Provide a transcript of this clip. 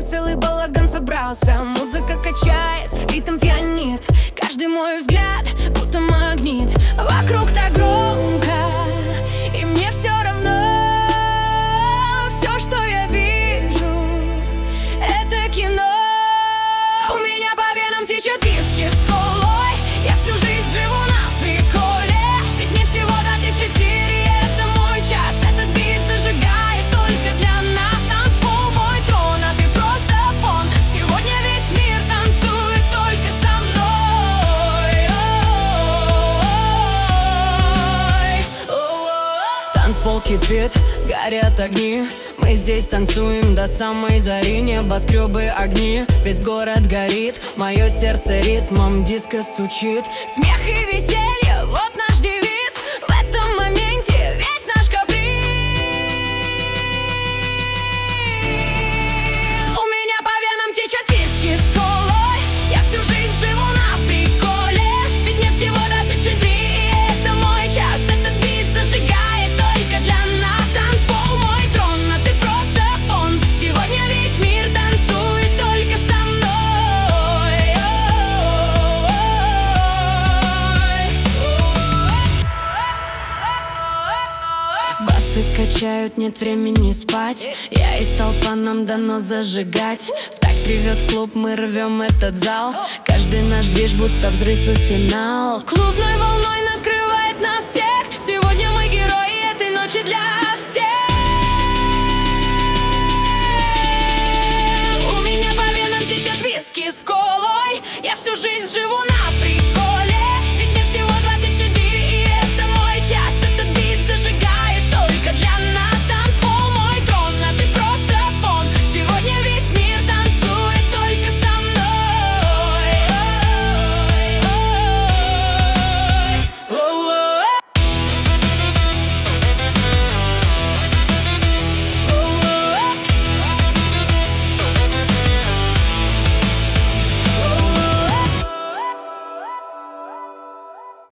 меня целый балаган собрался. Музыка качает, ритм пьянит. Каждый мой взгляд будто магнит. Вокруг так громко, и мне все равно. Все, что я вижу, это кино. У меня по венам течет виски с колой. Я всю жизнь живу на приколе. Ведь мне всего 24, это мой час. Этот бит зажигает только для нас. Танцпол мой трон, а ты просто фон. Сегодня весь мир танцует только со мной. Танцпол кипит, горят огни. Мы здесь танцуем до самой зари. Небоскребы, огни, весь город горит. Мое сердце ритмом диско стучит. Смех и веселье, вот наш девиз. В этом моменте весь наш каприз. У меня по венам течет виски с колой. Я всю жизнь живу на приколе. Ведь мне всего 24, и это мой час. Этот бит зажигает только для нас. Танцпол мой трон, а ты просто фон. Сегодня весь мир танцует только со мной. Басы качают, нет времени спать. Я и толпа, нам дано зажигать. В такт ревет клуб, мы рвем этот зал. Каждый наш движ будто взрыв и финал. Клубной волной накрывает нас всех. Сегодня мы герои этой ночи для всех. У меня по венам течет виски с колой. Я всю жизнь живу на